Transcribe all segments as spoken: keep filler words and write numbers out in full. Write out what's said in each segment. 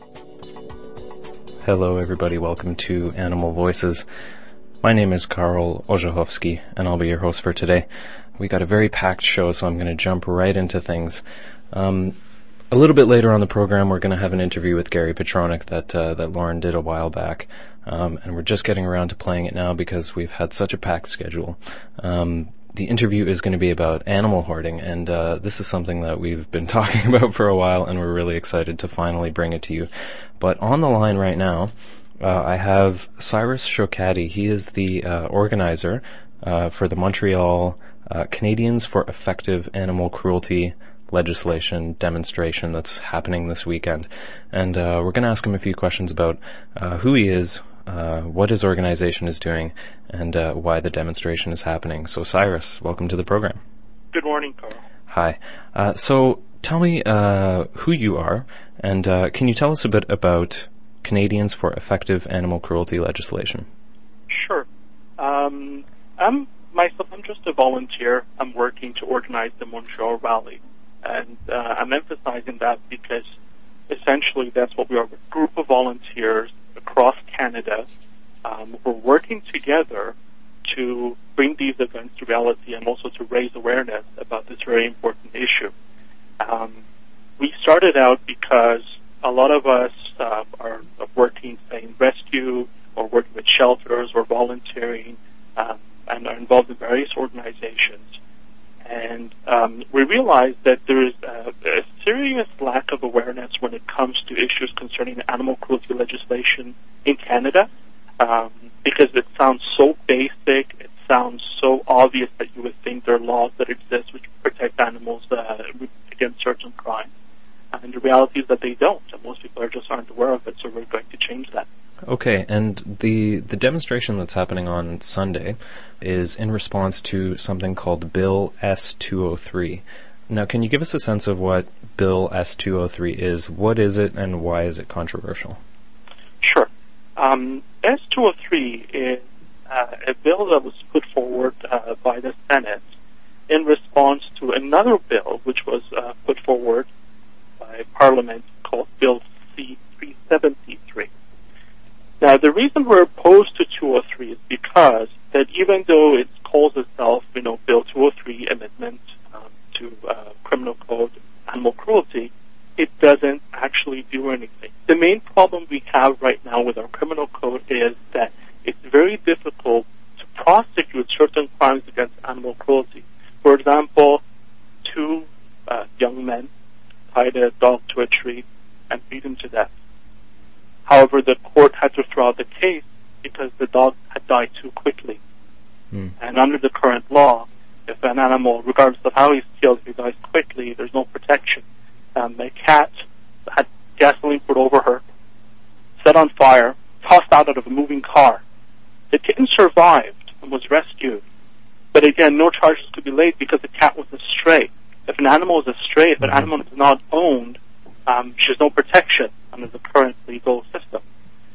Hello everybody, welcome to Animal Voices. My name is Karl Ojachowski, and I'll be your host for today. We got a very packed show, so I'm going to jump right into things. Um, a little bit later on the program, we're going to have an interview with Gary Petronik that uh, that Lauren did a while back, um, and we're just getting around to playing it now because we've had such a packed schedule. Um, the interview is going to be about animal hoarding, and uh, this is something that we've been talking about for a while, and we're really excited to finally bring it to you. But on the line right now, uh, I have Cyrus Shokati. He is the uh, organizer uh, for the Montreal uh, Canadians for Effective Animal Cruelty legislation demonstration that's happening this weekend. And uh, we're going to ask him a few questions about uh, who he is, uh, what his organization is doing, and uh, why the demonstration is happening. So Cyrus, welcome to the program. Good morning, Carl. Hi. Uh, so tell me uh, who you are, and uh, can you tell us a bit about Canadians for Effective Animal Cruelty legislation? Sure. Um, I'm myself. I'm just a volunteer. I'm working to organize the Montreal rally, and uh, I'm emphasizing that because essentially that's what we are. We're a group of volunteers across Canada. Um, we're working together to bring these events to reality and also to raise awareness about this very important issue. Um, we started out because a lot of us uh, are working, say, in rescue or working with shelters or volunteering um, and are involved in various organizations. And um, we realized that there is a, a serious lack of awareness when it comes to issues concerning animal cruelty legislation in Canada, um, because it sounds so basic, it sounds so obvious that you would think there are laws that exist which protect animals uh, against certain crimes. And the reality is that they don't, and most people are just aren't aware of it, so we're going to change that. Okay, and the the demonstration that's happening on Sunday is in response to something called Bill S two oh three. Now, can you give us a sense of what Bill S two oh three is? What is it, and why is it controversial? Sure. Um, S two oh three is uh, a bill that was put forward uh, by the Senate in response to another bill which was uh, put forward by Parliament called Bill C three seventy-three. Now, the reason we're opposed to two oh three is because that even though it calls itself, you know, Bill two oh three Amendment um, to uh, Criminal Code Animal Cruelty, it doesn't actually do anything. The main problem we have right now with our criminal code is that it's very difficult to prosecute certain crimes against animal cruelty. For example, two uh, young men tied a dog to a tree and beat him to death. However, the court had to throw out the case because the dog had died too quickly. Mm. And under the current law, if an animal, regardless of how he's killed, if he dies quickly, there's no protection. Um, a cat had gasoline put over her, set on fire, tossed out of a moving car. The kitten survived and was rescued. But again, no charges could be laid because the cat was a stray. If an animal is a stray, if an mm-hmm. animal is not owned, um, there's no protection under the current legal system.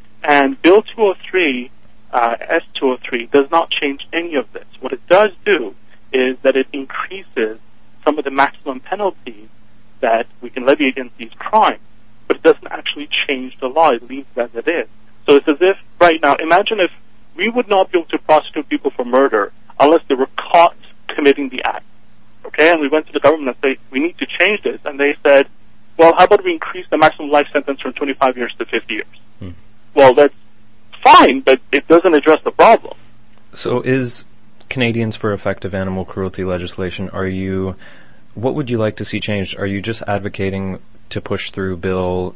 And Bill two oh three, uh, S two oh three, does not change any of this. What it does do is that it increases some of the maximum penalties that we can levy against these crimes, but it doesn't actually change the law. It leaves it as it is. So it's as if, right now, imagine if we would not be able to prosecute people for murder unless they were caught committing the act. Okay, and we went to the government and said, we need to change this. And they said, well, how about we increase the maximum life sentence from twenty-five years to fifty years? Hmm. Well, that's fine, but it doesn't address the problem. So is Canadians for Effective Animal Cruelty legislation, are you, what would you like to see changed? Are you just advocating to push through Bill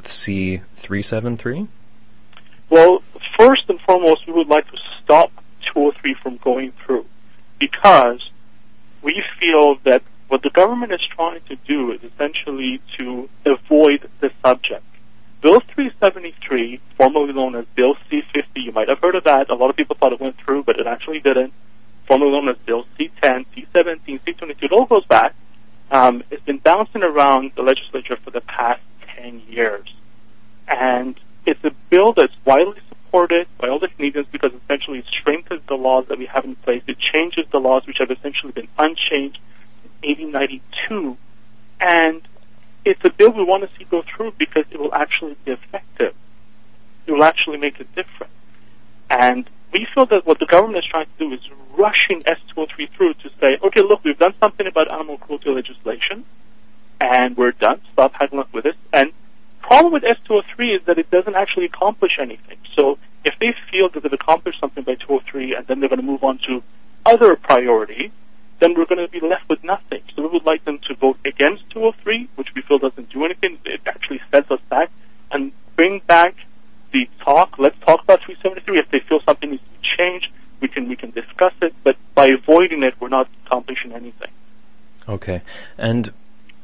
C three seventy-three? Well, first and foremost, we would like to stop two oh three from going through because we feel that what the government is trying to do is essentially to avoid the subject. Bill three seventy-three, formerly known as Bill C fifty, you might have heard of that. A lot of people thought it went through, but it actually didn't. Formerly known as Bill C ten, C seventeen, C twenty-two, it all goes back. Um, it's been bouncing around the legislature for the past ten years. And it's a bill that's widely supported by all the Canadians because essentially it strengthens the laws that we have in place. It changes the laws which have essentially been unchanged in eighteen ninety-two. And it's a bill we want to see go through because it will actually give make a difference. And we feel that what the government is trying to do is rushing S two oh three through to say, okay, look, we've done something about animal cruelty legislation, and we're done. Stop haggling with it. And the problem with S two oh three is that it doesn't actually accomplish anything. So if they feel that they've accomplished something by two oh three and then they're going to move on to other priorities, then we're going to be left with nothing. So we would like them to vote against two oh three, which we feel doesn't do anything. It actually sets us back, and bring back the talk. Let's talk about three seventy-three. If they feel something needs to be changed, we can we can discuss it. But by avoiding it, we're not accomplishing anything. Okay. And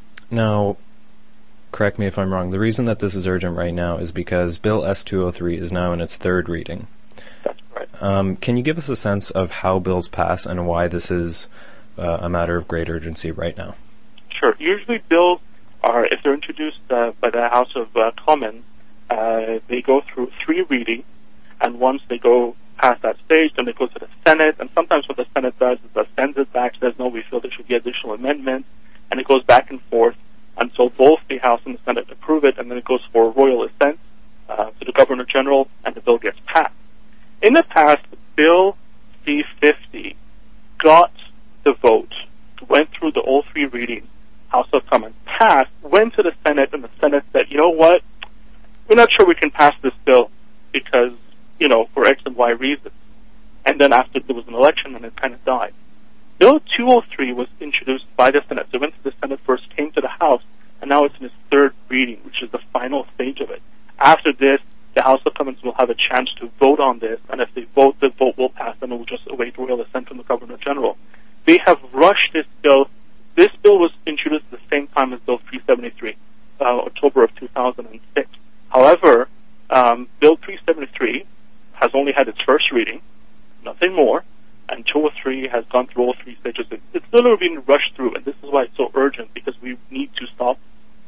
now, correct me if I'm wrong, the reason that this is urgent right now is because Bill S two oh three is now in its third reading. That's right. Um, can you give us a sense of how bills pass and why this is uh, a matter of great urgency right now? Sure. Usually bills are, if they're introduced uh, by the House of uh, Commons, uh, they go through three readings, and once they go past that stage, then it goes to the Senate, and sometimes what the Senate does is it sends it back, says, no, we feel there should be additional amendments, and it goes back and forth until both the House and the Senate approve it, and then it goes for royal assent uh, to the Governor General, and the bill gets passed. In the past, Bill C fifty got the vote, went through the all three readings, House of Commons passed, went to the Senate, and the Senate said, you know what, we're not sure we can pass this bill because, you know, for X and Y reasons. And then after there was an election, and it kind of died. Bill two oh three was introduced by the Senate. So it went to the Senate first, came to the House, and now it's in its third reading, which is the final stage of it. After this, the House of Commons will have a chance to vote on this, and if they vote, the vote will pass, and it will just await royal assent from the Governor General. They have rushed this bill. This bill was introduced at the same time as Bill three seventy-three, uh, October of two thousand six. However, um, Bill three seventy-three has only had its first reading, nothing more, and two oh three has gone through all three stages. It's literally being rushed through, and this is why it's so urgent, because we need to stop.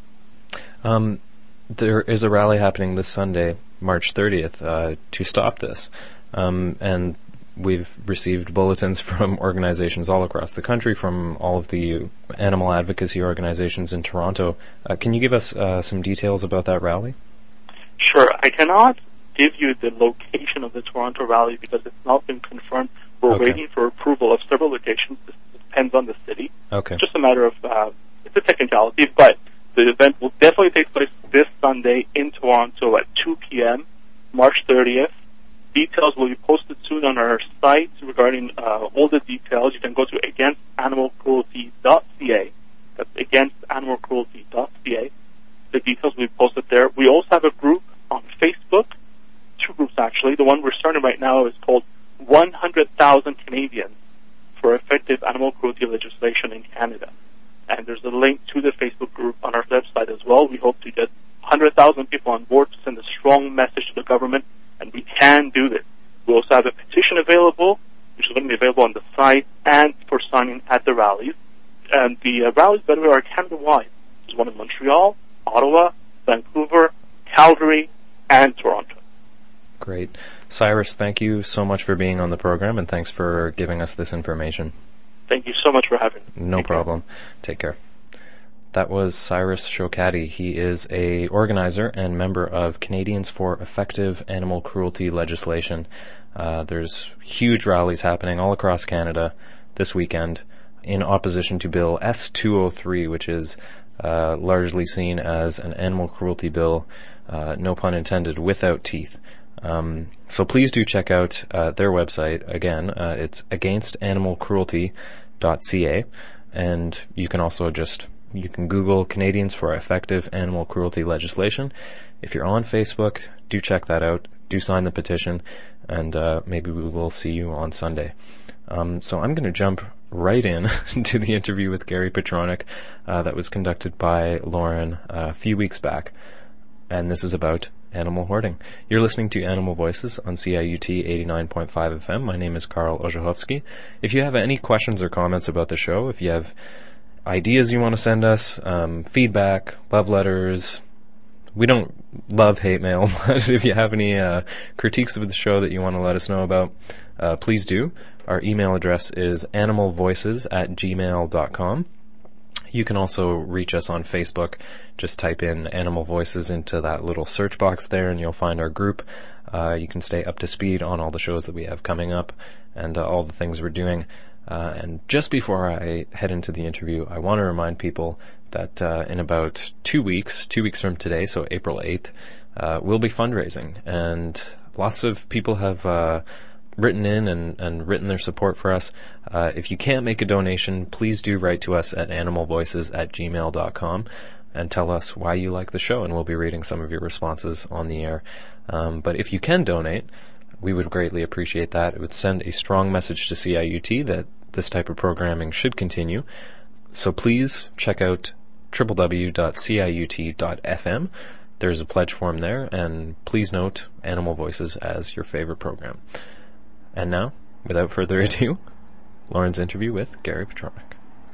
Um, there is a rally happening this Sunday, March thirtieth, uh, to stop this. Um, and we've received bulletins from organizations all across the country, from all of the animal advocacy organizations in Toronto. Uh, can you give us uh, some details about that rally? Sure. I cannot give you the location of the Toronto rally because it's not been confirmed. We're okay. waiting for approval of several locations. This depends on the city. Okay. It's just a matter of, uh, it's a technicality, but the event will definitely take place this Sunday in Toronto at two p.m., March thirtieth. Details will be posted soon on our site regarding uh, all the details. You can go to against animal cruelty dot c a. That's against animal cruelty dot c a. The details will be posted there. We also have a group on Facebook, two groups actually. The one we're starting right now is called one hundred thousand Canadians for Effective Animal Cruelty Legislation in Canada. And there's a link to the Facebook group on our website as well. We hope to get one hundred thousand people on board to send a strong message to the government, and we can do this. We also have a petition available, which is going to be available on the site and for signing at the rallies. And the uh, rallies, by the way, are Canada-wide. There's one in Montreal, Ottawa, Vancouver, Calgary, and Toronto. Great. Cyrus, thank you so much for being on the program, and thanks for giving us this information. Thank you so much for having me. No Take problem. care. Take care. That was Cyrus Shokati. He is a organizer and member of Canadians for Effective Animal Cruelty Legislation. Uh, there's huge rallies happening all across Canada this weekend in opposition to Bill S two oh three, which is uh, largely seen as an animal cruelty bill, uh, no pun intended, without teeth. Um, so please do check out uh, their website. Again, uh, it's against animal cruelty dot c a, and you can also just you can Google Canadians for Effective Animal Cruelty Legislation. If you're on Facebook, do check that out. Do sign the petition, and uh, maybe we will see you on Sunday. Um, so I'm going to jump right in to the interview with Gary Petronik uh, that was conducted by Lauren uh, a few weeks back, and this is about animal hoarding. You're listening to Animal Voices on C I U T eighty-nine point five F M. My name is Karl Ojehowski. If you have any questions or comments about the show, if you have ideas you want to send us, um, feedback, love letters, we don't love hate mail, but if you have any uh, critiques of the show that you want to let us know about, uh, please do. Our email address is animalvoices at gmail dot com. You can also reach us on Facebook. Just type in Animal Voices into that little search box there and you'll find our group. Uh, you can stay up to speed on all the shows that we have coming up and uh, all the things we're doing. Uh, and just before I head into the interview, I want to remind people that uh, in about two weeks, two weeks from today, so April eighth, uh, we'll be fundraising. And lots of people have uh, written in and, and written their support for us. Uh, if you can't make a donation, please do write to us at animalvoices at gmail dot com and tell us why you like the show, and we'll be reading some of your responses on the air. Um, but if you can donate, we would greatly appreciate that. It would send a strong message to C I U T that this type of programming should continue. So please check out w w w dot c i u t dot f m. There's a pledge form there, and please note Animal Voices as your favorite program. And now, without further ado, Lauren's interview with Gary Petronek.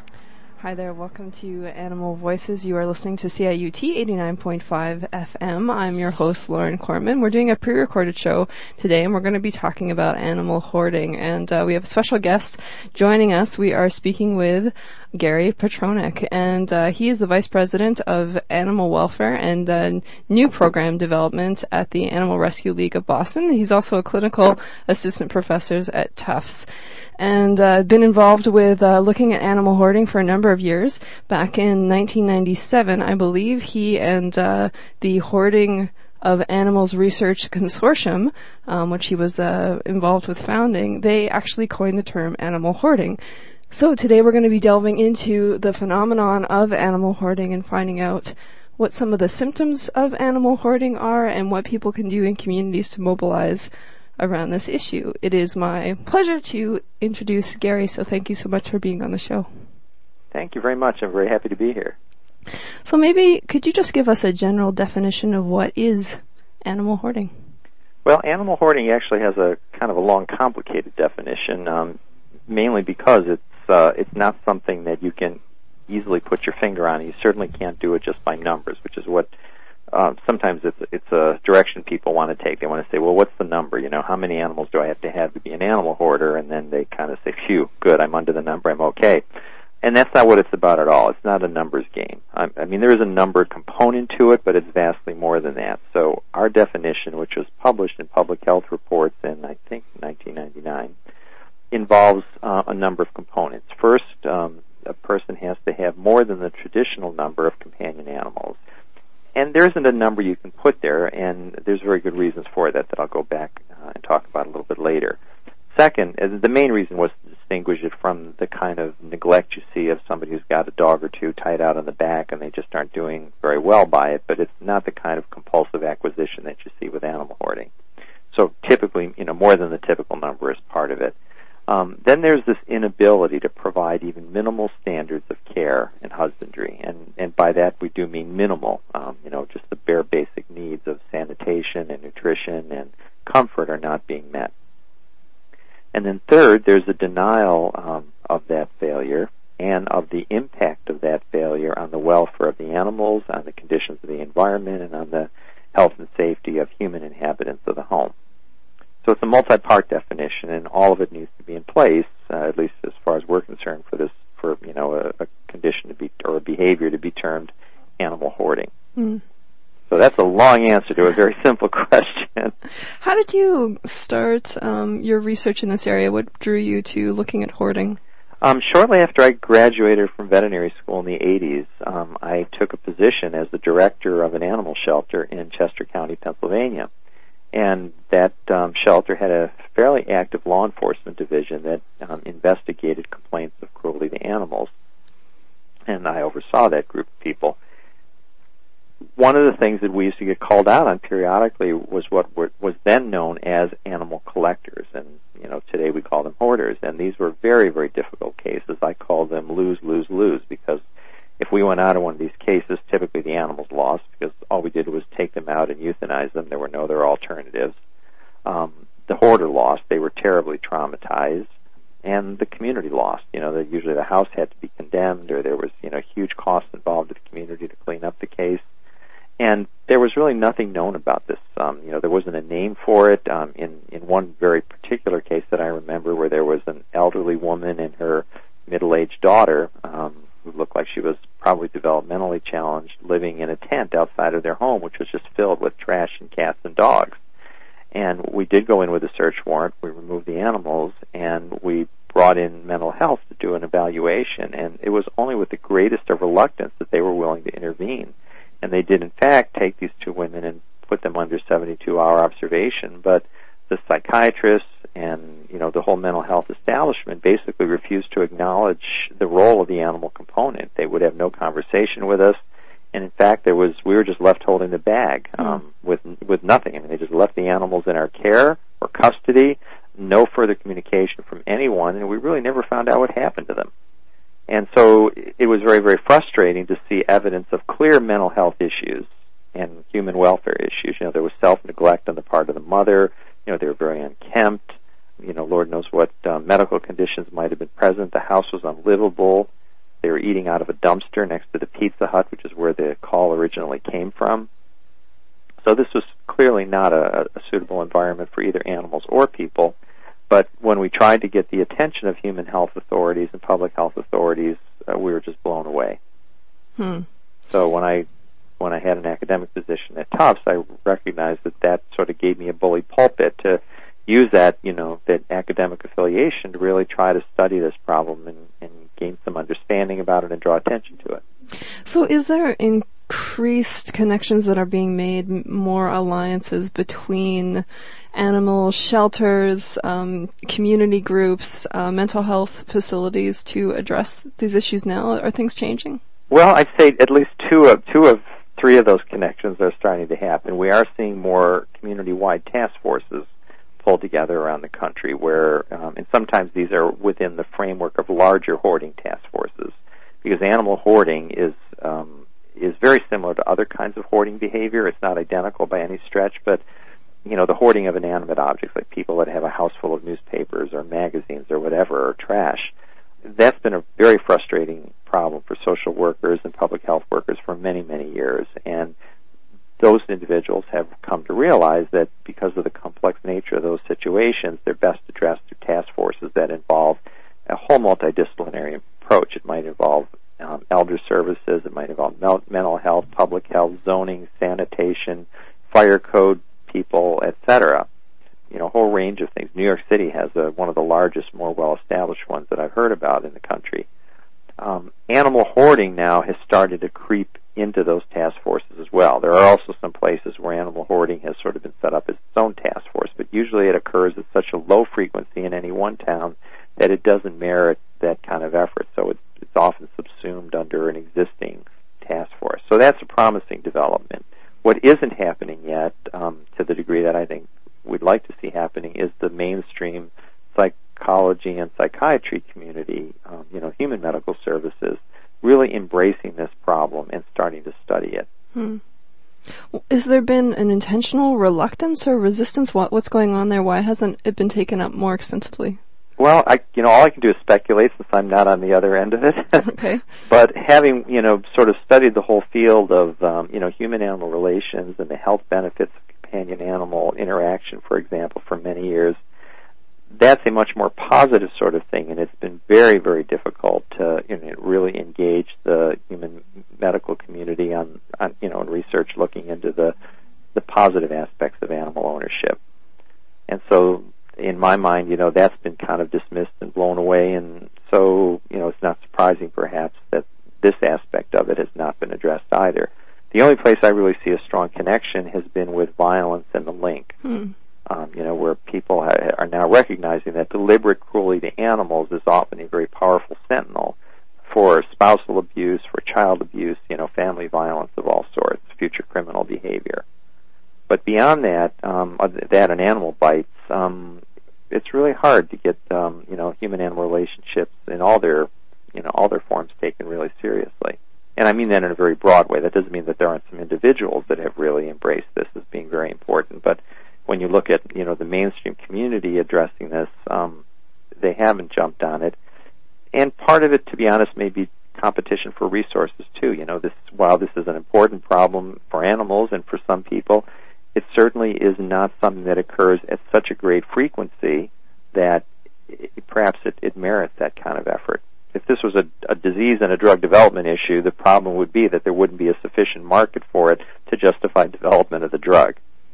Hi there, welcome to Animal Voices. You are listening to C I U T eighty-nine point five F M. I'm your host, Lauren Corman. We're doing a pre-recorded show today, and we're going to be talking about animal hoarding. And uh, we have a special guest joining us. We are speaking with Gary Petronek, and uh, he is the Vice President of Animal Welfare and uh, New Program Development at the Animal Rescue League of Boston. He's also a clinical assistant professor at Tufts, and uh, been involved with uh, looking at animal hoarding for a number of years. Back in nineteen ninety-seven, I believe, he and uh, the Hoarding of Animals Research Consortium, um, which he was uh, involved with founding, they actually coined the term animal hoarding. So today we're going to be delving into the phenomenon of animal hoarding and finding out what some of the symptoms of animal hoarding are and what people can do in communities to mobilize around this issue. It is my pleasure to introduce Gary, so thank you so much for being on the show. Thank you very much. I'm very happy to be here. So maybe could you just give us a general definition of what is animal hoarding? Well, animal hoarding actually has a kind of a long, complicated definition, um, mainly because it's uh, it's not something that you can easily put your finger on. You certainly can't do it just by numbers, which is what uh, sometimes it's it's a direction people want to take. They want to say, well, what's the number? You know, how many animals do I have to have to be an animal hoarder? And then they kind of say, phew, good, I'm under the number, I'm okay. And that's not what it's about at all. It's not a numbers game. I, I mean, there is a number component to it, but it's vastly more than that. So our definition, which was published in Public Health Reports in, I think, nineteen ninety-nine, involves uh, a number of components. First, um, a person has to have more than the traditional number of companion animals. And there isn't a number you can put there, and there's very good reasons for that that I'll go back uh, and talk about a little bit later. Second, the main reason was to distinguish it from the kind of neglect you see of somebody who's got a dog or two tied out on the back and they just aren't doing very well by it, but it's not the kind of compulsive acquisition that you see with animal hoarding. So typically, you know, more than the typical number is part of it. Um, then there's this inability to provide even minimal standards of care and husbandry, and, and by that we do mean minimal. Um, you know, just the bare basic needs of sanitation and nutrition and comfort are not being met. And then third, there's a denial um, of that failure and of the impact of that failure on the welfare of the animals, on the conditions of the environment, and on the health and safety of human inhabitants of the home. So it's a multi-part definition, and all of it needs to be in place, uh, at least as far as we're concerned, for this, for you know, a, a condition to be or a behavior to be termed animal hoarding. Mm. So that's a long answer to a very simple question. How did you start um, your research in this area? What drew you to looking at hoarding? Um, shortly after I graduated from veterinary school in the eighties, um, I took a position as the director of an animal shelter in Chester County, Pennsylvania. And that um, shelter had a fairly active law enforcement division that um, investigated complaints of cruelty to animals. And I oversaw that group of people. One of the things that we used to get called out on periodically was what were, was then known as animal collectors. And, you know, today we call them hoarders. And these were very, very difficult cases. I call them lose, lose, lose, because if we went out on one of these cases, typically the animals lost because all we did was take them out and euthanize them. There were no other alternatives. Um, the hoarder lost. They were terribly traumatized. And the community lost. You know, that usually the house had to be condemned, or there was, you know, huge costs involved with the community to clean up the case. And there was really nothing known about this. Um, you know, there wasn't a name for it. Um, in, in one very particular case that I remember where there was an elderly woman and her middle-aged daughter, um, who looked like she was probably developmentally challenged, living in a tent outside of their home, which was just filled with trash and cats and dogs. And we did go in with a search warrant. We removed the animals, and we brought in mental health to do an evaluation. And it was only with the greatest of reluctance that they were willing to intervene. And they did, in fact, take these two women and put them under seventy-two hour observation. But the psychiatrists and, you know, the whole mental health establishment basically refused to acknowledge the role of the animal component. They would have no conversation with us. And in fact, there was we were just left holding the bag um, mm. with with nothing. I mean, they just left the animals in our care or custody, no further communication from anyone, and we really never found out what happened to them. And so it was very, very frustrating to see evidence of clear mental health issues and human welfare issues. You know, there was self-neglect on the part of the mother. You know, they were very unkempt. You know, Lord knows what uh, medical conditions might have been present. The house was unlivable. They were eating out of a dumpster next to the Pizza Hut, which is where the call originally came from. So this was clearly not a, a suitable environment for either animals or people. But when we tried to get the attention of human health authorities and public health authorities, uh, we were just blown away. Hmm. So when I when I had an academic position at Tufts, I recognized that that sort of gave me a bully pulpit to use that, you know, that academic affiliation to really try to study this problem and, and gain some understanding about it and draw attention to it. So is there increased connections that are being made, more alliances between animal shelters, um, community groups, uh, mental health facilities to address these issues now? Are things changing? Well, I'd say at least two of two of three of those connections are starting to happen. We are seeing more community-wide task forces pulled together around the country where, um, and sometimes these are within the framework of larger hoarding task forces, because animal hoarding is um, is very similar to other kinds of hoarding behavior. It's not identical by any stretch, but you know, the hoarding of inanimate objects, like people that have a house full of newspapers or magazines or whatever, or trash, that's been a very frustrating problem for social workers and public health workers for many, many years. And those individuals have come to realize that because of the complex nature of those situations, they're best addressed through task forces that involve a whole multidisciplinary approach. It might involve um, elder services, it might involve mel- mental health, public health, zoning, sanitation, fire code people, et cetera. You know, a whole range of things. New York City has a, one of the largest, more well-established ones that I've heard about in the country. Um, animal hoarding now has started to creep into those task forces as well. There are also some places where animal hoarding has sort of been set up as its own task force, but usually it occurs at such a low frequency in any one town that it doesn't merit that kind of effort. So it's, it's often subsumed under an existing task force. So that's a promising development. What isn't happening yet, um, to the degree that I think we'd like to see happening, is the mainstream psychology and psychiatry community, um, you know, human medical services, really embracing this problem and starting to study it. Hmm. Has there been an intentional reluctance or resistance? What, what's going on there? Why hasn't it been taken up more extensively? Well, I, you know, all I can do is speculate since I'm not on the other end of it. Okay. But having, you know, sort of studied the whole field of, um, you know, human-animal relations and the health benefits of companion-animal interaction, for example, for many years, that's a much more positive sort of thing, and it's been very, very difficult to, you know, really engage the human medical community on, on you know, in research looking into the the positive aspects of animal ownership. And so, in my mind, you know, that's been kind of dismissed and blown away, and so, you know, it's not surprising, perhaps, that this aspect of it has not been addressed either. The only place I really see a strong connection has been with violence and the link. Hmm. Um, you know, where people ha- are now recognizing that deliberate cruelty to animals is often a very powerful sentinel for spousal abuse, for child abuse, you know, family violence of all sorts, future criminal behavior. But beyond that, um, that and animal bites, um, it's really hard to get, um, you know, human-animal relationships in all their, you know, all their forms taken really seriously. And I mean that in a very broad way. That doesn't mean that there aren't some individuals that have really embraced this as being very important, but when you look at, you know, the mainstream community addressing this, um, they haven't jumped on it. And part of it, to be honest, may be competition for resources too. You know, this while this is an important problem for animals and for some people, it certainly is not something that occurs at such a great frequency that it, perhaps it, it merits that kind of effort. if this was a, a disease and a drug development issue, the problem would be that there wouldn't be a sufficient market for it to justify development of the drug.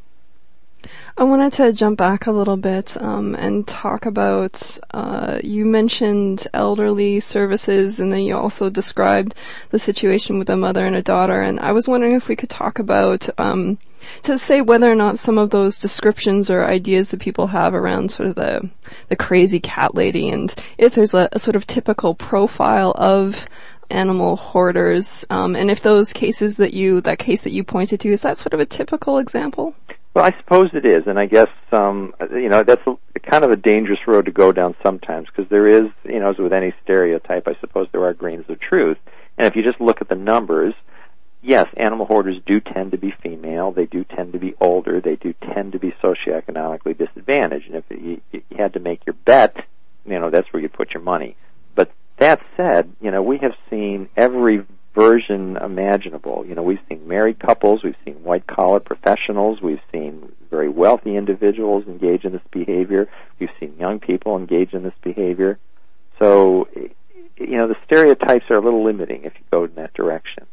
I wanted to jump back a little bit um, and talk about, uh, you mentioned elderly services, and then you also described the situation with a mother and a daughter, and I was wondering if we could talk about, um, to say whether or not some of those descriptions or ideas that people have around sort of the, the crazy cat lady, and if there's a, a sort of typical profile of animal hoarders, um, and if those cases that you, that case that you pointed to, is that sort of a typical example? Well, I suppose it is, and I guess, um, you know, that's a, a kind of a dangerous road to go down sometimes, because there is, you know, as with any stereotype, I suppose there are grains of truth. And if you just look at the numbers, yes, animal hoarders do tend to be female, they do tend to be older, they do tend to be socioeconomically disadvantaged, and if you, you had to make your bet, you know, that's where you put your money. But that said, you know, we have seen every version imaginable. You know, we've seen married couples, we've seen white-collar professionals, we've seen very wealthy individuals engage in this behavior, we've seen young people engage in this behavior. So, you know, the stereotypes are a little limiting if you go in that direction.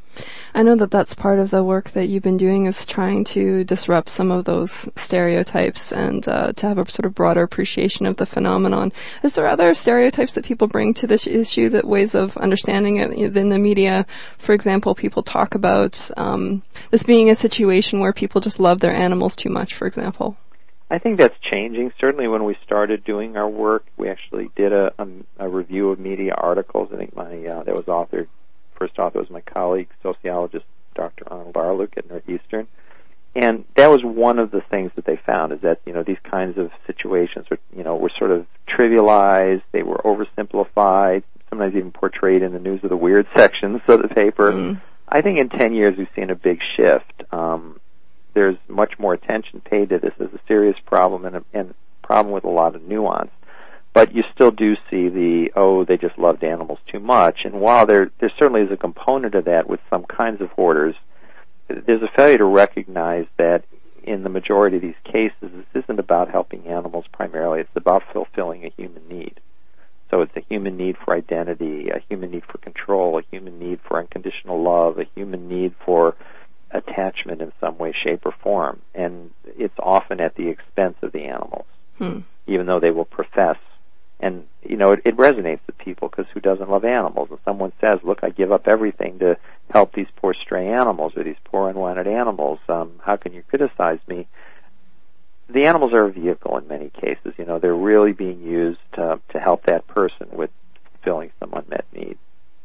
I know that that's part of the work that you've been doing, is trying to disrupt some of those stereotypes and uh, to have a sort of broader appreciation of the phenomenon. Is there other stereotypes that people bring to this issue, that ways of understanding it in the media? For example, people talk about um, this being a situation where people just love their animals too much, for example. I think that's changing. Certainly when we started doing our work, we actually did a, a, a review of media articles. I think my uh, that was authored First author was my colleague, sociologist Doctor Arnold Arluke at Northeastern. And that was one of the things that they found, is that, you know, these kinds of situations were, you know, were sort of trivialized, they were oversimplified, sometimes even portrayed in the news of the weird sections of the paper. Mm. I think in ten years we've seen a big shift. Um, there's much more attention paid to this as a serious problem, and a, and a problem with a lot of nuance. But you still do see the, oh, they just loved animals too much. And while there there certainly is a component of that with some kinds of hoarders, there's a failure to recognize that in the majority of these cases, this isn't about helping animals primarily. It's about fulfilling a human need. So it's a human need for identity, a human need for control, a human need for unconditional love, a human need for attachment in some way, shape, or form. And it's often at the expense of the animals, hmm. even though they will profess. And, you know, it, it resonates with people, because who doesn't love animals? And someone says, look, I give up everything to help these poor stray animals or these poor unwanted animals. Um, how can you criticize me? The animals are a vehicle in many cases. You know, they're really being used to, to help that person with fulfilling some unmet need.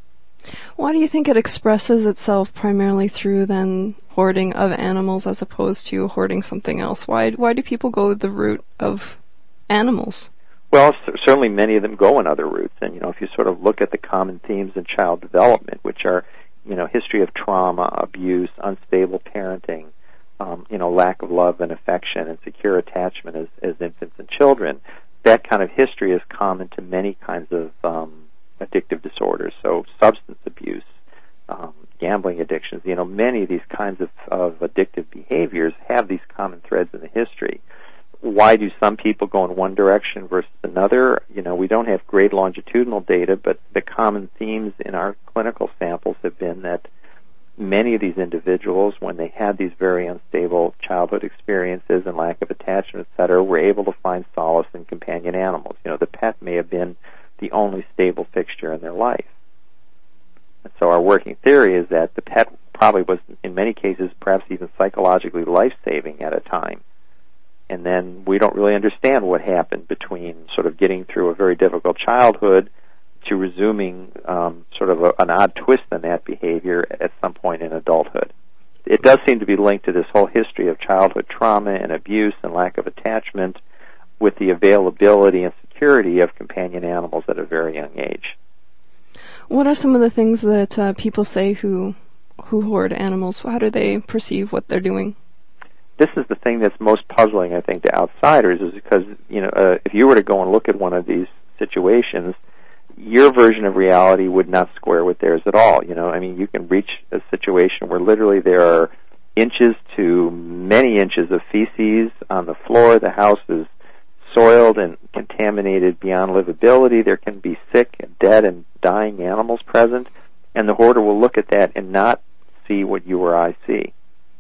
Why do you think it expresses itself primarily through then hoarding of animals as opposed to hoarding something else? Why, why do people go the route of animals? Well, certainly many of them go in other routes. And, you know, if you sort of look at the common themes in child development, which are, you know, history of trauma, abuse, unstable parenting, um, you know, lack of love and affection and secure attachment as, as infants and children, that kind of history is common to many kinds of um, addictive disorders. So substance abuse, um, gambling addictions, you know, many of these kinds of, of addictive behaviors have these common threads in the history. Why do some people go in one direction versus another? You know, we don't have great longitudinal data, but the common themes in our clinical samples have been that many of these individuals, when they had these very unstable childhood experiences and lack of attachment, et cetera, were able to find solace in companion animals. You know, the pet may have been the only stable fixture in their life. And so our working theory is that the pet probably was, in many cases, perhaps even psychologically life-saving at a time. And then we don't really understand what happened between sort of getting through a very difficult childhood to resuming um, sort of a, an odd twist in that behavior at some point in adulthood. It does seem to be linked to this whole history of childhood trauma and abuse and lack of attachment with the availability and security of companion animals at a very young age. What are some of the things that uh, people say who who hoard animals? How do they perceive what they're doing? This is the thing that's most puzzling, I think, to outsiders, is because, you know, uh, if you were to go and look at one of these situations, your version of reality would not square with theirs at all. You know, I mean, you can reach a situation where literally there are inches to many inches of feces on the floor. The house is soiled and contaminated beyond livability. There can be sick and dead and dying animals present, and the hoarder will look at that and not see what you or I see.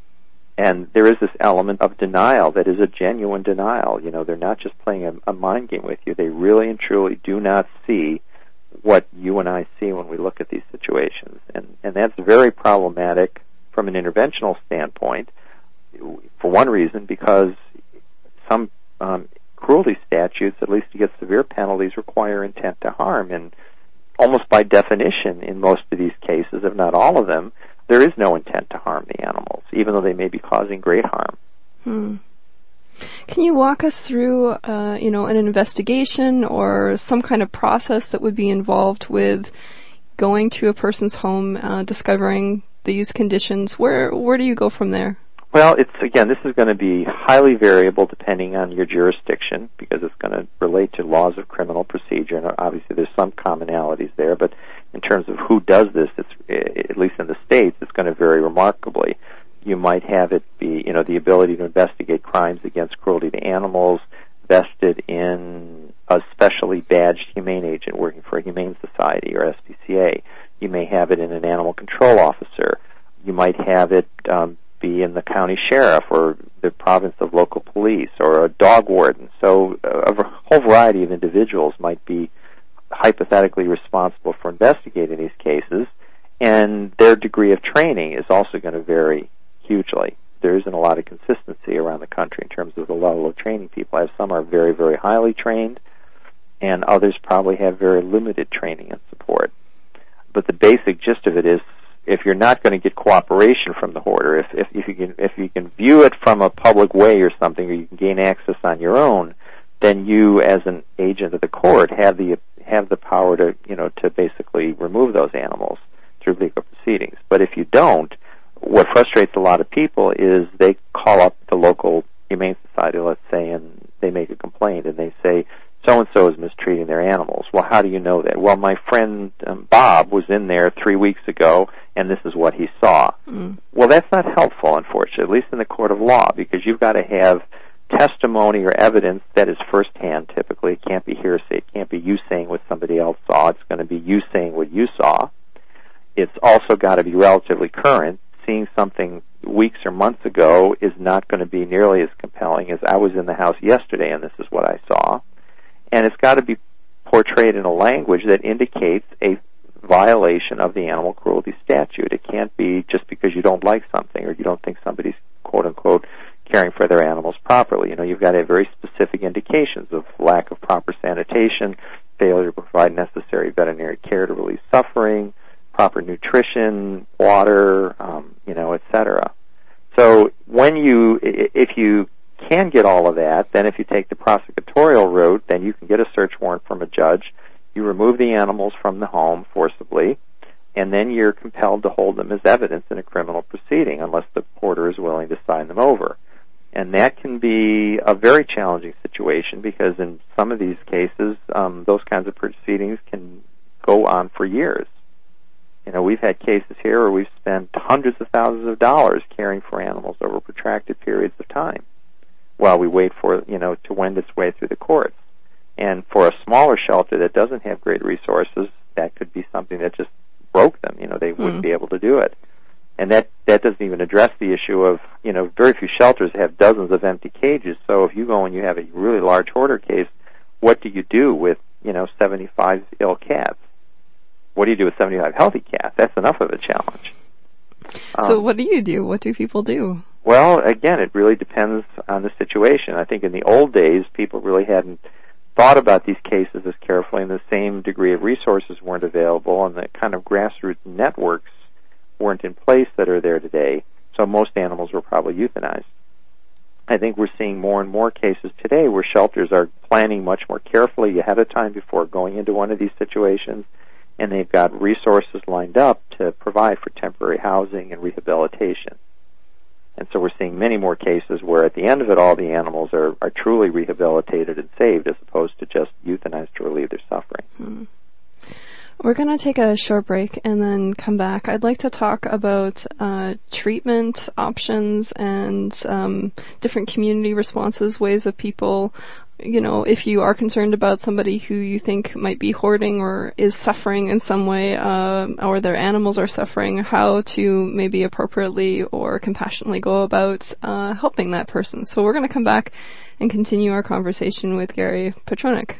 And there is this element of denial that is a genuine denial. You know, they're not just playing a, a mind game with you. They really and truly do not see what you and I see when we look at these situations. And, and that's very problematic from an interventional standpoint, for one reason, because some um, cruelty statutes, at least to get severe penalties, require intent to harm. And almost by definition, in most of these cases, if not all of them, there is no intent to harm the animals, even though they may be causing great harm. Hmm. Can you walk us through, uh, you know, an investigation or some kind of process that would be involved with going to a person's home, uh, discovering these conditions? Where where do you go from there? Well, it's again, this is going to be highly variable depending on your jurisdiction, because it's going to relate to laws of criminal procedure, and obviously there's some commonalities there, but in terms of who does this, it's, at least in the States, it's going to vary remarkably. You might have it be, you know, the ability to investigate crimes against cruelty to animals vested in a specially badged humane agent working for a humane society or S P C A. You may have it in an animal control officer. You might have it um, be in the county sheriff or the province of local police or a dog warden. So uh, a whole variety of individuals might be hypothetically responsible for investigating these cases, and their degree of training is also going to vary hugely. There isn't a lot of consistency around the country in terms of the level of training people have. Some are very, very highly trained, and others probably have very limited training and support. But the basic gist of it is, if you're not going to get cooperation from the hoarder, if, if, if you can if you can view it from a public way or something, or you can gain access on your own, then you, as an agent of the court, have the have the power to, you know, to basically remove those animals through legal proceedings. But if you don't, what frustrates a lot of people is they call up the local humane society, let's say, and they make a complaint, and they say, so-and-so is mistreating their animals. Well, how do you know that? Well, my friend um, Bob was in there three weeks ago, and this is what he saw. Mm. Well, that's not helpful, unfortunately, at least in the court of law, because you've got to have testimony or evidence that is firsthand, typically. It can't be hearsay. It can't be you saying what somebody else saw. It's going to be you saying what you saw. It's also got to be relatively current. Seeing something weeks or months ago is not going to be nearly as compelling as I was in the house yesterday, and this is what I saw. And it's got to be portrayed in a language that indicates a violation of the animal cruelty statute. It can't be just because you don't like something or you don't think somebody's, quote-unquote, caring for their animals properly. You know, you've got to have very specific indications of lack of proper sanitation, failure to provide necessary veterinary care to relieve suffering, proper nutrition, water, um, you know, et cetera. So when you, if you can get all of that, then if you take the prosecutorial route, then you can get a search warrant from a judge. You remove the animals from the home forcibly, and then you're compelled to hold them as evidence in a criminal proceeding unless the porter is willing to sign them over. And that can be a very challenging situation because in some of these cases, um, those kinds of proceedings can go on for years. You know, we've had cases here where we've spent hundreds of thousands of dollars caring for animals over protracted periods of time while we wait for, you know, to wend its way through the courts. And for a smaller shelter that doesn't have great resources, that could be something that just broke them. You know, they wouldn't mm. be able to do it. And that, that doesn't even address the issue of, you know, very few shelters have dozens of empty cages. So if you go and you have a really large hoarder case, what do you do with, you know, seventy-five ill cats? What do you do with seventy-five healthy cats? That's enough of a challenge. So um, what do you do? What do people do? Well, again, it really depends on the situation. I think in the old days, people really hadn't thought about these cases as carefully, and the same degree of resources weren't available, and the kind of grassroots networks weren't in place that are there today. So most animals were probably euthanized. I think we're seeing more and more cases today where shelters are planning much more carefully ahead of time before going into one of these situations, and they've got resources lined up to provide for temporary housing and rehabilitation. And so we're seeing many more cases where at the end of it all, the animals are, are truly rehabilitated and saved as opposed to just euthanized to relieve their suffering. Hmm. We're going to take a short break and then come back. I'd like to talk about uh, treatment options and um, different community responses, ways of people you know, if you are concerned about somebody who you think might be hoarding or is suffering in some way, uh, or their animals are suffering, how to maybe appropriately or compassionately go about uh, helping that person. So we're going to come back and continue our conversation with Gary Petronik.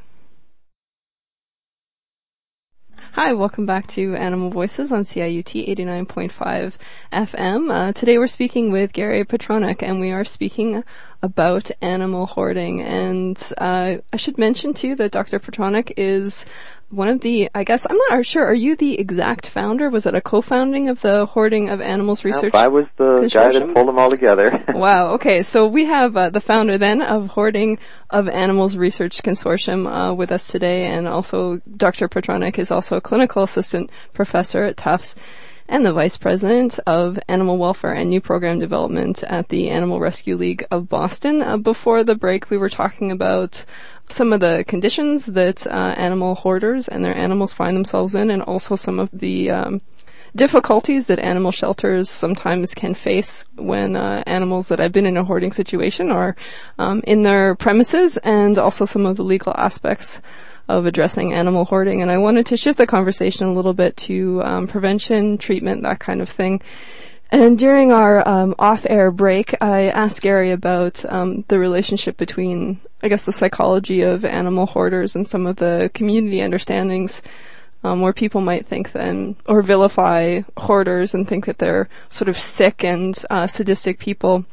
Hi, welcome back to Animal Voices on C I U T eighty-nine point five F M. Uh, today we're speaking with Gary Petronik, and we are speaking about animal hoarding. And uh, I should mention, too, that Doctor Petronik is one of the, I guess, I'm not sure, are you the exact founder? Was it a co-founding of the Hoarding of Animals Research? Nope, I was the guy that pulled them all together. Wow, okay, so we have uh, the founder then of Hoarding of Animals Research Consortium uh, with us today, and also Doctor Petronik is also a clinical assistant professor at Tufts and the vice president of animal welfare and new program development at the Animal Rescue League of Boston. Uh, before the break, we were talking about some of the conditions that uh, animal hoarders and their animals find themselves in, and also some of the um, difficulties that animal shelters sometimes can face when uh, animals that have been in a hoarding situation are um, in their premises, and also some of the legal aspects of addressing animal hoarding. And I wanted to shift the conversation a little bit to um, prevention, treatment, that kind of thing. And during our um, off-air break, I asked Gary about um, the relationship between, I guess, the psychology of animal hoarders and some of the community understandings um, where people might think then, or vilify hoarders and think that they're sort of sick and uh, sadistic people.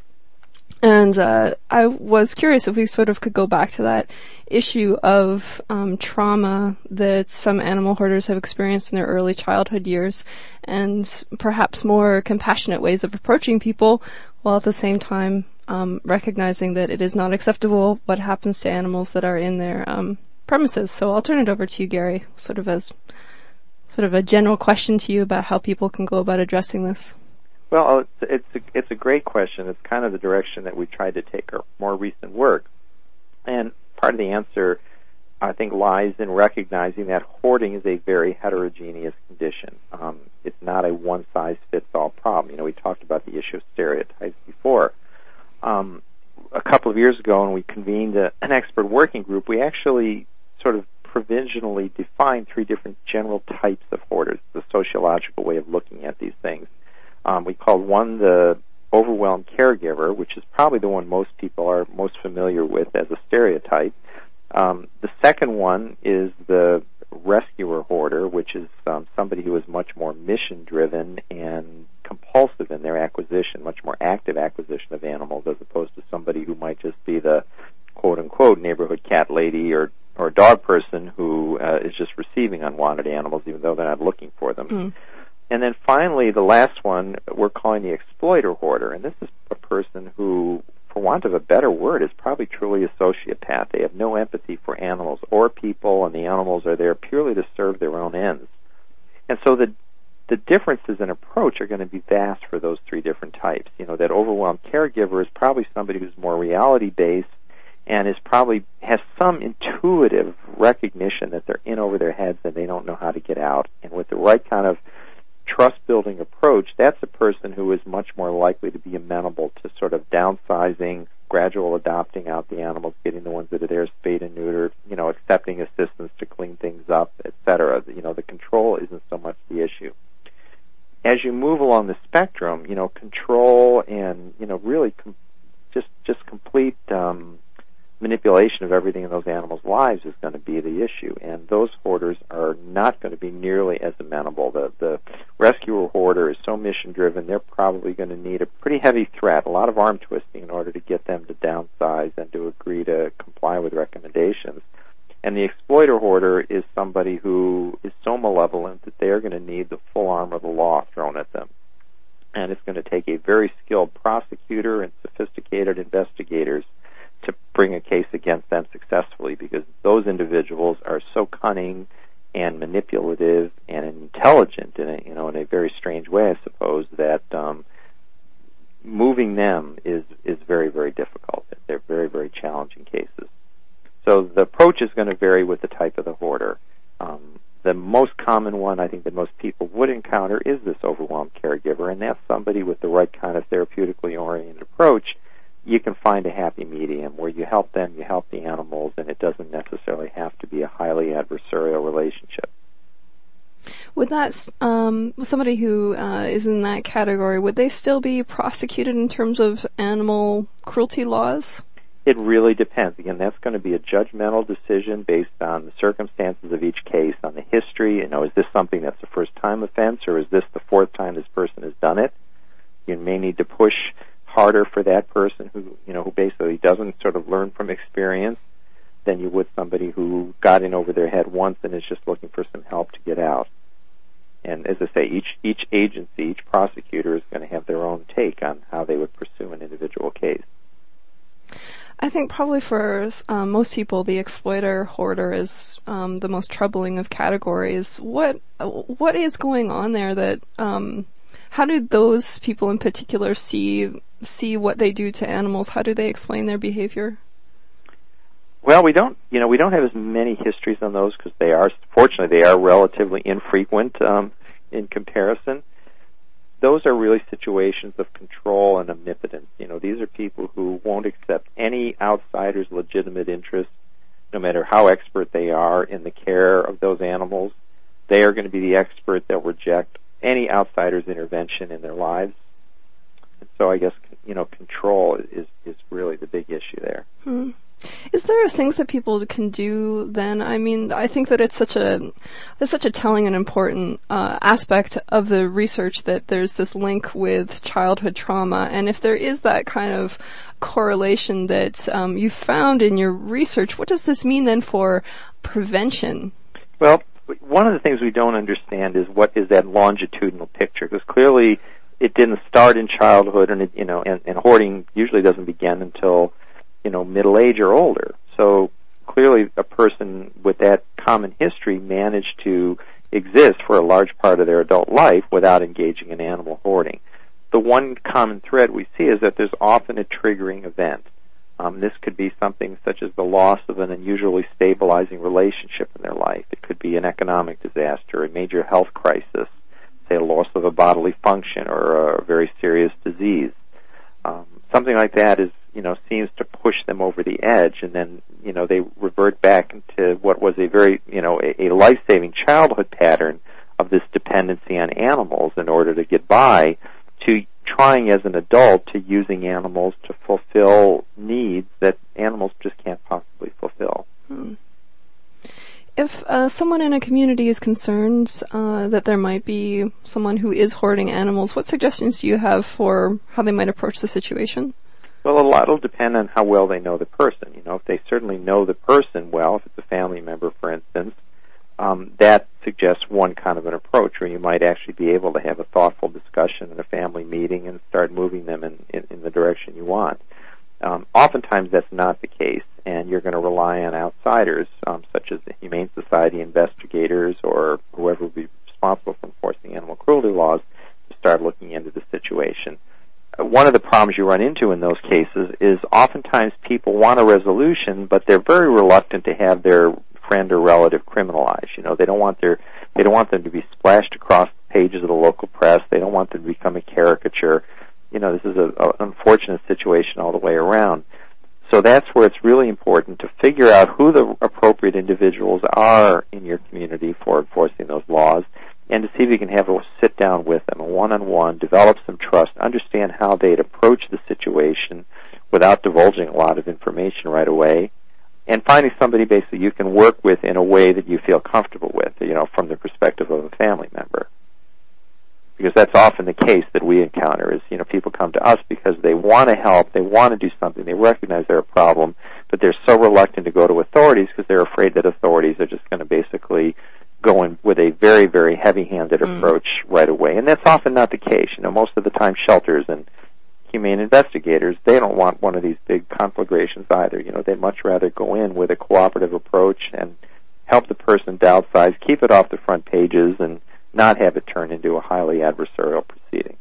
And uh, I was curious if we sort of could go back to that issue of um, trauma that some animal hoarders have experienced in their early childhood years, and perhaps more compassionate ways of approaching people, while at the same time um, recognizing that it is not acceptable what happens to animals that are in their um, premises. So I'll turn it over to you, Gary, sort of as sort of a general question to you about how people can go about addressing this. Well, it's it's a, it's a great question. It's kind of the direction that we tried to take our more recent work. And part of the answer, I think, lies in recognizing that hoarding is a very heterogeneous condition. Um, it's not a one-size-fits-all problem. You know, we talked about the issue of stereotypes before. Um, a couple of years ago, when we convened a, an expert working group, we actually sort of provisionally defined three different general types of hoarders, the sociological way of looking at these things. Um, we called one the overwhelmed caregiver, which is probably the one most people are most familiar with as a stereotype. Um, the second one is the rescuer hoarder, which is um, somebody who is much more mission-driven and compulsive in their acquisition, much more active acquisition of animals, as opposed to somebody who might just be the quote-unquote neighborhood cat lady or, or dog person who uh, is just receiving unwanted animals, even though they're not looking for them. Mm. And then finally, the last one we're calling the exploiter hoarder, and this is a person who, for want of a better word, is probably truly a sociopath. They have no empathy for animals or people, and the animals are there purely to serve their own ends. And so the the differences in approach are going to be vast for those three different types. You know, that overwhelmed caregiver is probably somebody who's more reality-based and is probably has some intuitive recognition that they're in over their heads and they don't know how to get out. And with the right kind of trust-building approach, that's a person who is much more likely to be amenable to sort of downsizing, gradual adopting out the animals, getting the ones that are there spayed and neutered, you know, accepting assistance to clean things up, et cetera. You know, the control isn't so much the issue. As you move along the spectrum, you know, control and, you know, really com- just just complete um, manipulation of everything in those animals' lives is going to be the issue, and those hoarders are not going to be nearly as amenable. The, the rescuer hoarder is so mission-driven, they're probably going to need a pretty heavy threat, a lot of arm twisting in order to get them to downsize and to agree to comply with recommendations. And the exploiter hoarder is somebody who is so malevolent that they're going to need the full arm of the law thrown at them. And it's going to take a very skilled prosecutor and sophisticated investigators to bring a case against them successfully, because those individuals are so cunning and manipulative and intelligent in a, you know, in a very strange way, I suppose, that um, moving them is, is very, very difficult. They're very, very challenging cases. So the approach is going to vary with the type of the hoarder. Um, the most common one I think that most people would encounter is this overwhelmed caregiver, and that's somebody with the right kind of therapeutically oriented approach. you can find a happy medium where you help them, you help the animals, and it doesn't necessarily have to be a highly adversarial relationship. Would that, um, somebody who uh, is in that category, would they still be prosecuted in terms of animal cruelty laws? It really depends. Again, that's going to be a judgmental decision based on the circumstances of each case, on the history. You know, is this something that's a first-time offense, or is this the fourth time this person has done it? You may need to push harder for that person who, you know, who basically doesn't sort of learn from experience than you would somebody who got in over their head once and is just looking for some help to get out. And as I say, each each agency, each prosecutor is going to have their own take on how they would pursue an individual case. I think probably for um, most people, the exploiter hoarder is um, the most troubling of categories. What what is going on there? That um, how do those people in particular see see what they do to animals? How do they explain their behavior? Well, we don't, you know, we don't have as many histories on those because they are, fortunately, they are relatively infrequent um, in comparison. Those are really situations of control and omnipotence. You know, these are people who won't accept any outsider's legitimate interest, no matter how expert they are in the care of those animals. They are going to be the expert. They'll reject any outsider's intervention in their lives. And so I guess, you know, control is, is really the big issue there. Hmm. Is there things that people can do then? I mean, I think that it's such a it's such a telling and important uh, aspect of the research that there's this link with childhood trauma, and if there is that kind of correlation that um, you found in your research, what does this mean then for prevention? Well, one of the things we don't understand is what is that longitudinal picture, because clearly it didn't start in childhood, and it, you know, and, and hoarding usually doesn't begin until, you know, middle age or older. So clearly a person with that common history managed to exist for a large part of their adult life without engaging in animal hoarding. The one common thread we see is that there's often a triggering event. Um, this could be something such as the loss of an unusually stabilizing relationship in their life. It could be an economic disaster, a major health crisis, say a loss of a bodily function or a very serious disease. Um, something like that is, you know, seems to push them over the edge, and then, you know, they revert back into what was a very, you know, a, a life-saving childhood pattern of this dependency on animals in order to get by, to trying as an adult to using animals to fulfill needs that animals just can't possibly fulfill. Hmm. If uh, someone in a community is concerned uh, that there might be someone who is hoarding animals, what suggestions do you have for how they might approach the situation? Well, a lot will depend on how well they know the person. You know, if they certainly know the person well, if it's a family member, for instance, um, that suggests one kind of an approach where you might actually be able to have a thoughtful discussion in a family meeting and start moving them in, in, in the direction you want. Um, oftentimes that's not the case, and you're going to rely on outsiders, um, such as the Humane Society investigators or whoever will be responsible for enforcing animal cruelty laws, to start looking into the situation. One of the problems you run into in those cases is oftentimes people want a resolution, but they're very reluctant to have their friend or relative criminalized. You know, they don't want their they don't want them to be splashed across the pages of the local press. They don't want them to become a caricature. You know, this is an unfortunate situation all the way around. So that's where it's really important to figure out who the appropriate individuals are in your community for enforcing those laws, and to see if you can have a sit down with them, a one-on-one, develop some trust, understand how they'd approach the situation without divulging a lot of information right away, and finding somebody basically you can work with in a way that you feel comfortable with, you know, from the perspective of a family member. Because that's often the case that we encounter is, you know, people come to us because they want to help, they want to do something, they recognize they're a problem, but they're so reluctant to go to authorities because they're afraid that authorities are just going to basically go in with a very, very heavy-handed mm. approach right away. And that's often not the case. You know, most of the time shelters and humane investigators, they don't want one of these big conflagrations either. You know, they'd much rather go in with a cooperative approach and help the person downsize, keep it off the front pages, and not have it turn into a highly adversarial proceeding.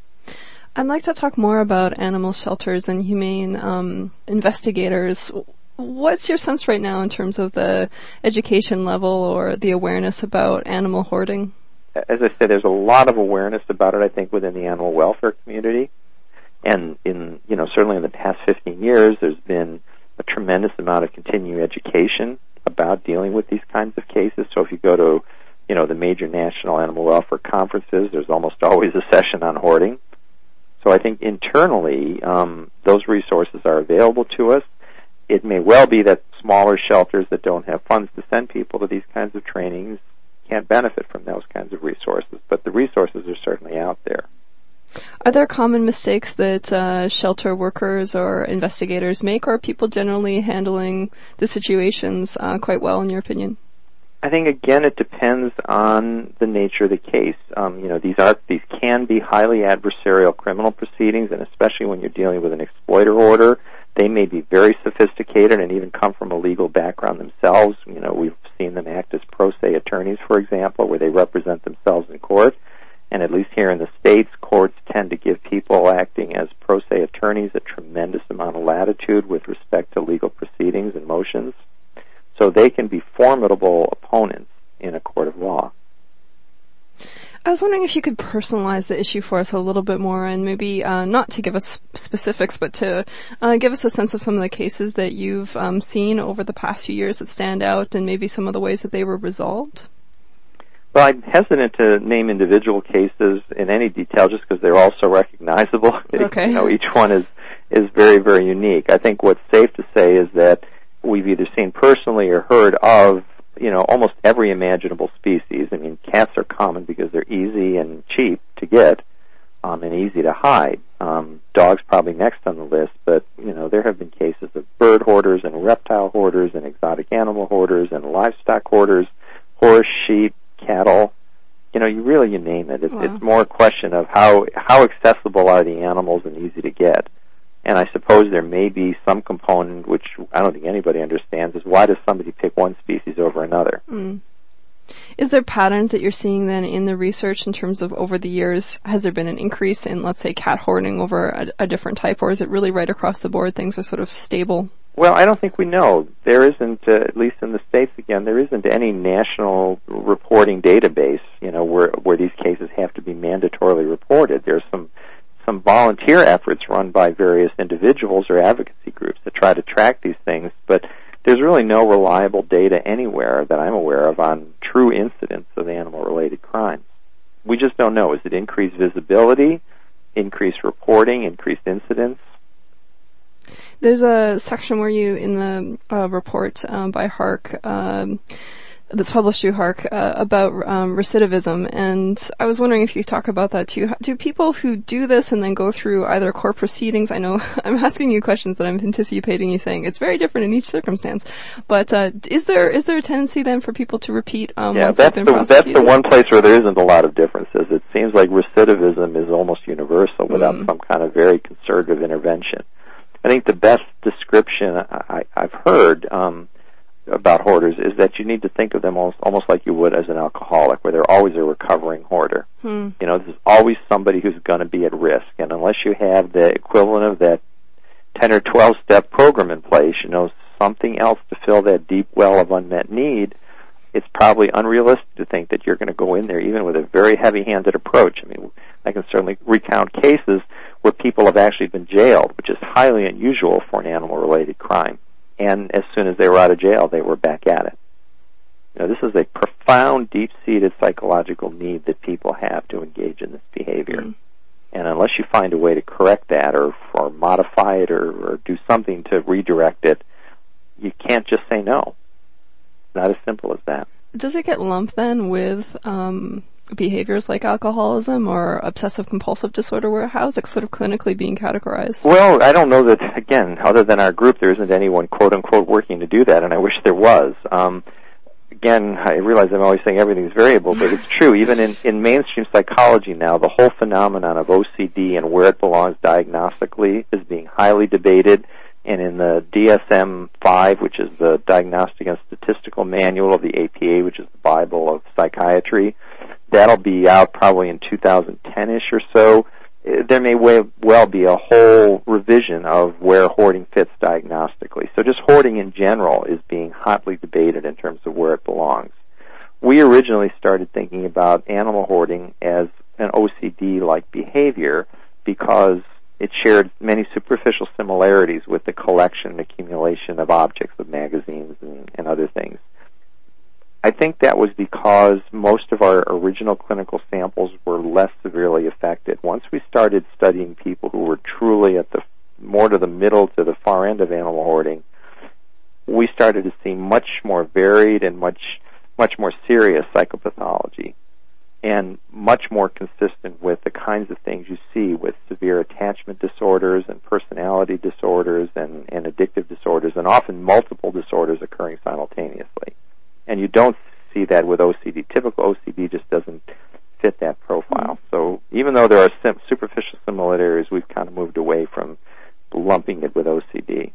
I'd like to talk more about animal shelters and humane um, investigators. What's your sense right now in terms of the education level or the awareness about animal hoarding? As I said, there's a lot of awareness about it, I think, within the animal welfare community. And in, you know, certainly in the past fifteen years, there's been a tremendous amount of continuing education about dealing with these kinds of cases. So if you go to, you know, the major national animal welfare conferences, there's almost always a session on hoarding. So I think internally, um, those resources are available to us. It may well be that smaller shelters that don't have funds to send people to these kinds of trainings can't benefit from those kinds of resources, but the resources are certainly out there. Are there common mistakes that uh, shelter workers or investigators make, or are people generally handling the situations uh, quite well, in your opinion? I think, again, it depends on the nature of the case. Um, you know, these are these can be highly adversarial criminal proceedings, and especially when you're dealing with an exploiter order, they may be very sophisticated and even come from a legal background themselves. You know, we've seen them act as pro se attorneys, for example, where they represent themselves in court. And at least here in the States, courts tend to give people acting as pro se attorneys a tremendous amount of latitude with respect to legal proceedings and motions. So they can be formidable opponents in a court of law. I was wondering if you could personalize the issue for us a little bit more, and maybe uh, not to give us specifics, but to uh, give us a sense of some of the cases that you've um, seen over the past few years that stand out, and maybe some of the ways that they were resolved. Well, I'm hesitant to name individual cases in any detail just because they're all so recognizable. Okay. You know, each one is, is very, very unique. I think what's safe to say is that we've either seen personally or heard of, you know, almost every imaginable species. I mean, cats are common because they're easy and cheap to get, um, and easy to hide. Um, dogs probably next on the list, but, you know, there have been cases of bird hoarders and reptile hoarders and exotic animal hoarders and livestock hoarders, horse, sheep, cattle. You know, you really, you name it. It's, wow. it's more a question of how, how accessible are the animals and easy to get. And I suppose there may be some component, which I don't think anybody understands, is why does somebody pick one species over another? Mm. Is there patterns that you're seeing then in the research in terms of over the years? Has there been an increase in, let's say, cat hoarding over a, a different type, or is it really right across the board things are sort of stable? Well, I don't think we know. There isn't, uh, at least in the States again, there isn't any national reporting database, you know, where, where these cases have to be mandatorily reported. There's some some volunteer efforts run by various individuals or advocacy groups that try to track these things, but there's really no reliable data anywhere that I'm aware of on true incidents of animal-related crimes. We just don't know. Is it increased visibility, increased reporting, increased incidents? There's a section where you, in the uh, report um, by Hark, um, that's published through Hark, uh, about um, recidivism, and I was wondering if you could talk about that too. Do people who do this and then go through either court proceedings, I know I'm asking you questions that I'm anticipating you saying it's very different in each circumstance, but uh, is there is there a tendency then for people to repeat um, yeah, once that's they've been the, prosecuted? that's the one place where there isn't a lot of differences. It seems like recidivism is almost universal without mm. some kind of very conservative intervention. I think the best description I, I've heard um, about hoarders is that you need to think of them almost, almost like you would as an alcoholic, where they're always a recovering hoarder. Hmm. You know, there's always somebody who's going to be at risk, and unless you have the equivalent of that ten or twelve step program in place, you know, something else to fill that deep well of unmet need, it's probably unrealistic to think that you're going to go in there even with a very heavy-handed approach. I mean, I can certainly recount cases where people have actually been jailed, which is highly unusual for an animal-related crime. And as soon as they were out of jail, they were back at it. You know, this is a profound, deep-seated psychological need that people have to engage in this behavior. Mm. And unless you find a way to correct that or, or modify it or, or do something to redirect it, you can't just say no. Not as simple as that. Does it get lumped then with um, behaviors like alcoholism or obsessive-compulsive disorder? Where how is it sort of clinically being categorized? Well, I don't know that, again, other than our group, there isn't anyone, quote-unquote, working to do that, and I wish there was. Um, again, I realize I'm always saying everything's variable, but it's true. Even in, in mainstream psychology now, the whole phenomenon of O C D and where it belongs diagnostically is being highly debated. And in the D S M five, which is the Diagnostic and Statistical Manual of the A P A, which is the Bible of psychiatry, that'll be out probably in two thousand ten-ish or so. There may well be a whole revision of where hoarding fits diagnostically. So just hoarding in general is being hotly debated in terms of where it belongs. We originally started thinking about animal hoarding as an O C D-like behavior because it shared many superficial similarities with the collection and accumulation of objects, of magazines and, and other things. I think that was because most of our original clinical samples were less severely affected. Once we started studying people who were truly at the more to the middle to the far end of animal hoarding, we started to see much more varied and much much more serious psychopathology, and much more consistent with the kinds of things you see with severe attachment disorders and personality disorders and, and addictive disorders, and often multiple disorders occurring simultaneously. And you don't see that with O C D. Typical O C D just doesn't fit that profile. So even though there are sim- superficial similarities, we've kind of moved away from lumping it with O C D.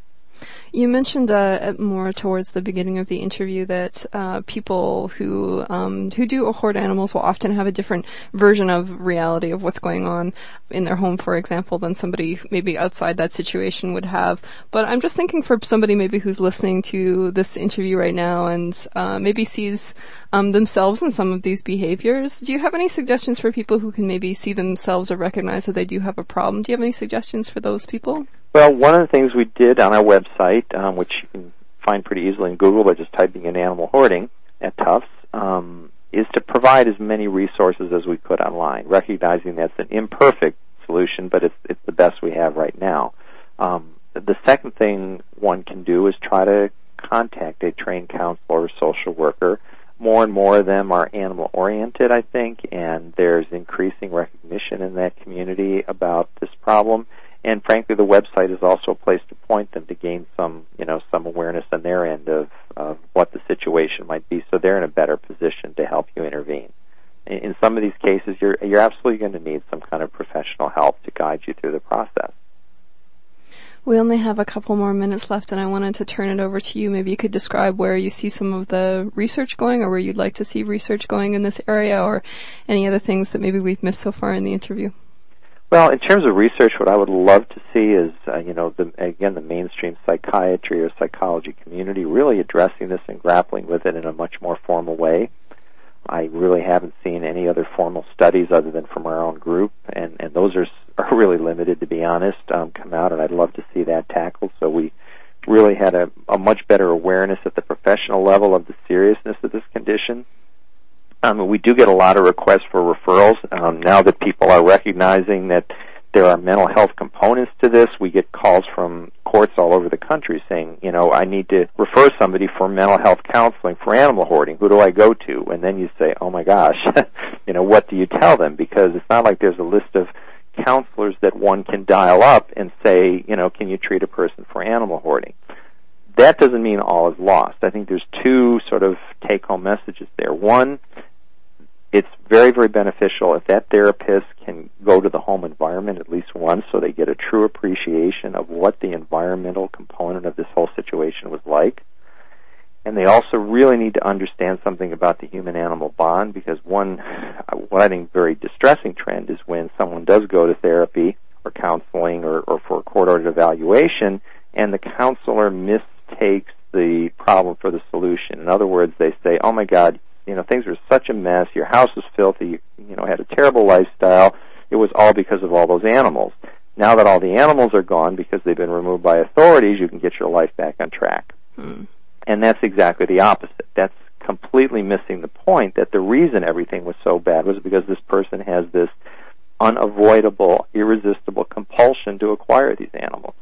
You mentioned uh, more towards the beginning of the interview that uh, people who um, who do hoard animals will often have a different version of reality of what's going on in their home, for example, than somebody maybe outside that situation would have. But I'm just thinking for somebody maybe who's listening to this interview right now and uh, maybe sees um, themselves in some of these behaviors, do you have any suggestions for people who can maybe see themselves or recognize that they do have a problem? Do you have any suggestions for those people? Well, one of the things we did on our website, um, which you can find pretty easily in Google by just typing in animal hoarding at Tufts, um, is to provide as many resources as we could online, recognizing that's an imperfect solution, but it's, it's the best we have right now. Um, the second thing one can do is try to contact a trained counselor or social worker. More and more of them are animal-oriented, I think, and there's increasing recognition in that community about this problem. And frankly, the website is also a place to point them to gain some, you know, some awareness on their end of, of what the situation might be, so they're in a better position to help you intervene. In, in some of these cases, you're you're absolutely going to need some kind of professional help to guide you through the process. We only have a couple more minutes left, and I wanted to turn it over to you. Maybe you could describe where you see some of the research going, or where you'd like to see research going in this area, or any other things that maybe we've missed so far in the interview. Well, in terms of research, what I would love to see is, uh, you know, the, again, the mainstream psychiatry or psychology community really addressing this and grappling with it in a much more formal way. I really haven't seen any other formal studies other than from our own group, and, and those are, are really limited, to be honest, um, come out, and I'd love to see that tackled. So we really had a, a much better awareness at the professional level of the seriousness of this condition. Um, we do get a lot of requests for referrals. Um, now that people are recognizing that there are mental health components to this, we get calls from courts all over the country saying, you know, I need to refer somebody for mental health counseling for animal hoarding. Who do I go to? And then you say, oh my gosh, you know, what do you tell them? Because it's not like there's a list of counselors that one can dial up and say, you know, can you treat a person for animal hoarding? That doesn't mean all is lost. I think there's two sort of take-home messages there. One, it's very, very beneficial if that therapist can go to the home environment at least once so they get a true appreciation of what the environmental component of this whole situation was like. And they also really need to understand something about the human-animal bond, because one, what I think very distressing trend is when someone does go to therapy or counseling or, or for a court-ordered evaluation and the counselor mistakes the problem for the solution. In other words, they say, oh my God, you know, things were such a mess, your house was filthy, you, you know, had a terrible lifestyle, it was all because of all those animals. Now that all the animals are gone because they've been removed by authorities, you can get your life back on track. Hmm. And that's exactly the opposite. That's completely missing the point that the reason everything was so bad was because this person has this unavoidable, irresistible compulsion to acquire these animals.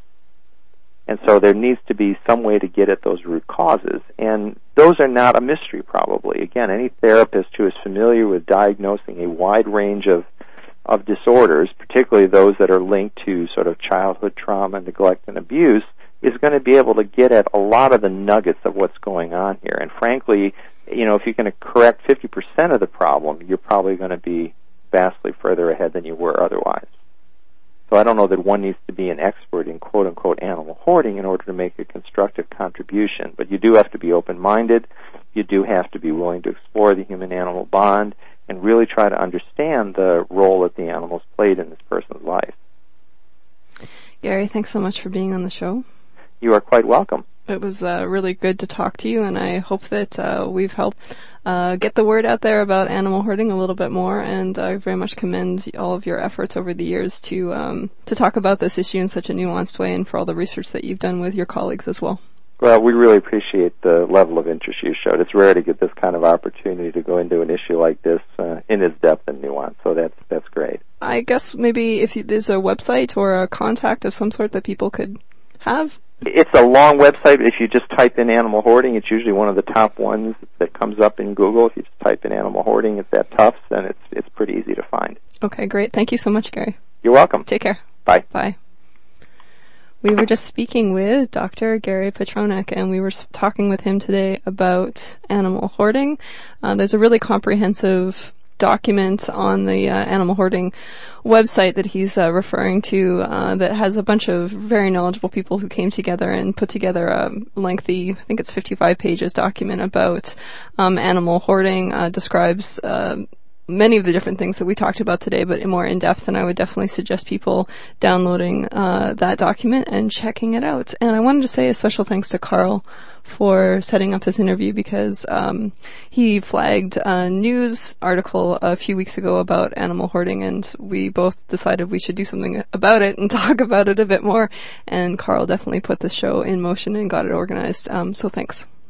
And so there needs to be some way to get at those root causes. And those are not a mystery, probably. Again, any therapist who is familiar with diagnosing a wide range of, of disorders, particularly those that are linked to sort of childhood trauma, neglect, and abuse, is going to be able to get at a lot of the nuggets of what's going on here. And frankly, you know, if you're going to correct fifty percent of the problem, you're probably going to be vastly further ahead than you were otherwise. So I don't know that one needs to be an expert in quote-unquote animal hoarding in order to make a constructive contribution. But you do have to be open-minded. You do have to be willing to explore the human-animal bond and really try to understand the role that the animals played in this person's life. Gary, thanks so much for being on the show. You are quite welcome. It was uh, really good to talk to you, and I hope that uh, we've helped uh, get the word out there about animal hoarding a little bit more. And I very much commend all of your efforts over the years to um, to talk about this issue in such a nuanced way, and for all the research that you've done with your colleagues as well. Well, we really appreciate the level of interest you showed. It's rare to get this kind of opportunity to go into an issue like this uh, in its depth and nuance, so that's that's great. I guess maybe if there's a website or a contact of some sort that people could have. It's a long website, but if you just type in animal hoarding, it's usually one of the top ones that comes up in Google. If you just type in animal hoarding at that Tufts, then it's it's pretty easy to find. Okay, great. Thank you so much, Gary. You're welcome. Take care. Bye. Bye. We were just speaking with Doctor Gary Petronek, and we were talking with him today about animal hoarding. Uh, there's a really comprehensive document on the uh, animal hoarding website that he's uh, referring to uh, that has a bunch of very knowledgeable people who came together and put together a lengthy, I think it's fifty-five pages document about um, animal hoarding, uh, describes uh, many of the different things that we talked about today, but more in depth, and I would definitely suggest people downloading uh, that document and checking it out. And I wanted to say a special thanks to Carl for setting up this interview, because um, he flagged a news article a few weeks ago about animal hoarding, and we both decided we should do something about it and talk about it a bit more, and Carl definitely put the show in motion and got it organized. Um, so thanks.